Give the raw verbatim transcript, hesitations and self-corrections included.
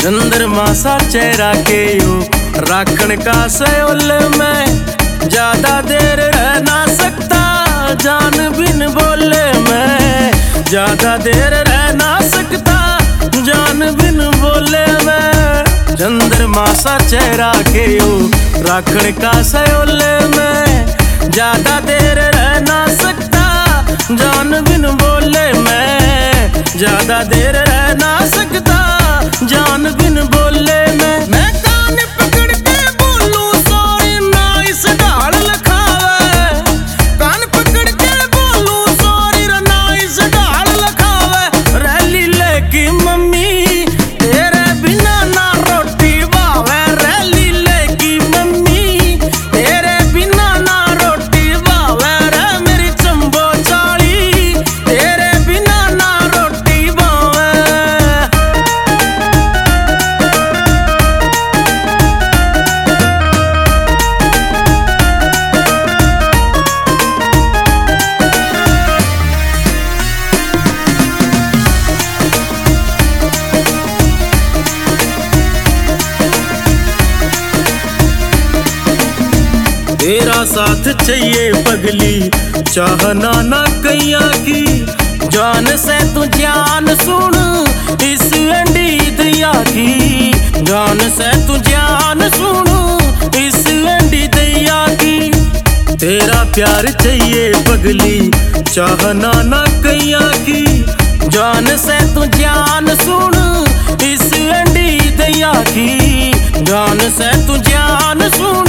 चंद्रमा सा चेहरा के यू राखण का सयोल में ज्यादा देर रह ना सकता, जान बिन बोले मैं ज्यादा देर रह ना सकता, जान बिन बोले मैं। चंद्रमा सा चेहरा के यू राखण का सयोल में ज्यादा देर रह ना सकता, जान बिन बोले मैं ज्यादा देर रह ना सकता, जान बिन बोले मैं। मैं कान पकड़ के बोलूं सॉरी ना इस ढाल लखावे, कान पकड़ के बोलूं सॉरी ना इस ढाल लखावे। रैली लेकी मम्मी तेरे बिना ना रोटी भावे, रैली लेकी मम्मी तेरे बिना ना रोटी भावे रे मेरी चंबो चाली तेरे बिना ना रोटी भावे। तेरा साथ चाहिए पगली चाहना ना कैया की, जान से तू जान सुन इस अंडी दैया की, जान से तू जान सुन इस अंडी दैया की। तेरा प्यार चाहिए पगली चाहना ना कैया की, जान से तू जान सुन इस अंडी दैया की, जान से तू जान सुन